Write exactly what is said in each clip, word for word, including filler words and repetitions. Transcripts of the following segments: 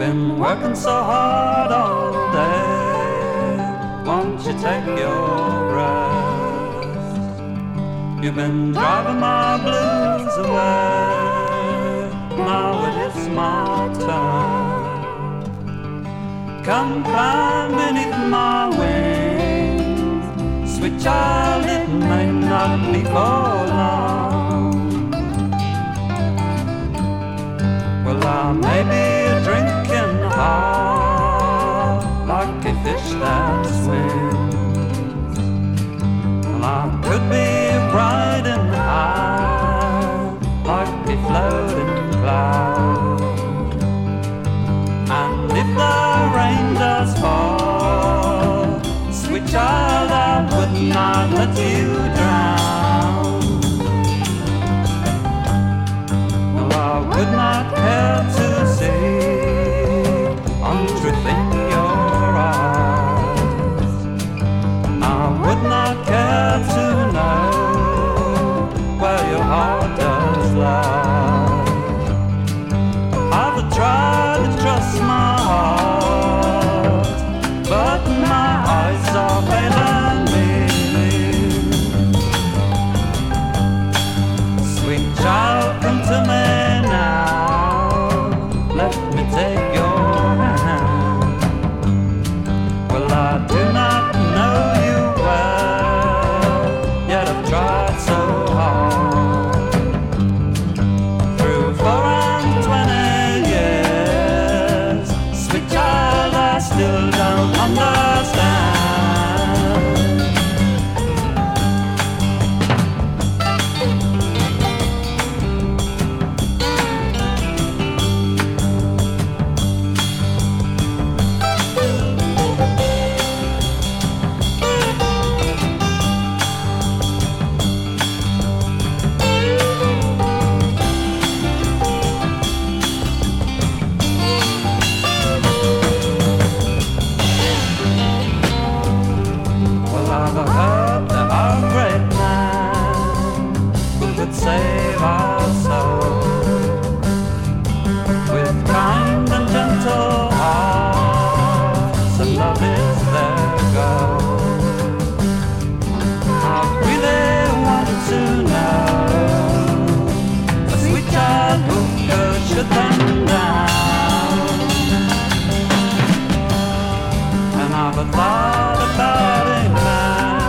been working so hard all day, won't you take your rest? You've been driving my blues away, now it is my turn. Come climb beneath my wings, sweet child, it may not be for long. Well, I may be drinking hard like a fish that swims. Well, I could be riding high like a floating cloud. And if the rain does fall, sweet child, I would not let you drown. Well, I would not care to see untruth in your eyes. I would not care to know where your heart does lie. I've tried to trust my heart, but my eyes are failing me. Sweet child, come to me now, let me take your hand. Well, I do not know you well, yet I've tried so hard. Through four and twenty years, sweet child, I still don't understand. I've heard there are great men who could save our souls with kind and gentle hearts, and love is their goal. I really want to know a sweet child who could shut them down. And I've thought about it now,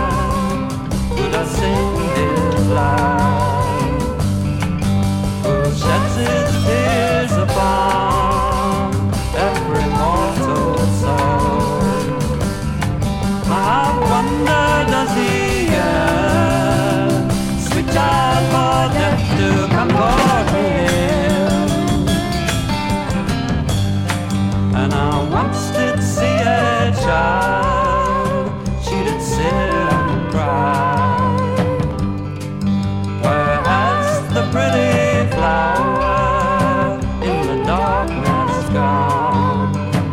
sing his life, who sheds his tears upon every mortal soul. I wonder, does he yearn, sweet child, for death to come for him? And I once did see a child, she did sit and cry. The pretty flower in the darkness gone.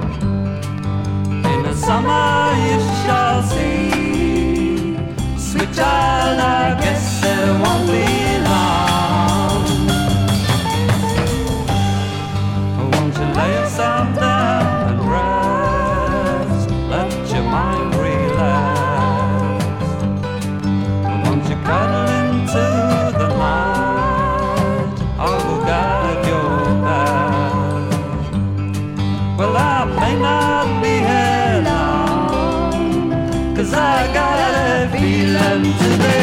In the summer you shall see, sweet child, I guess it won't be long. Won't you lay yourself down and rest, let your mind relax. Won't you cuddle into the night, I will guide your path. Well, I may not be here long, 'cause I got a feeling today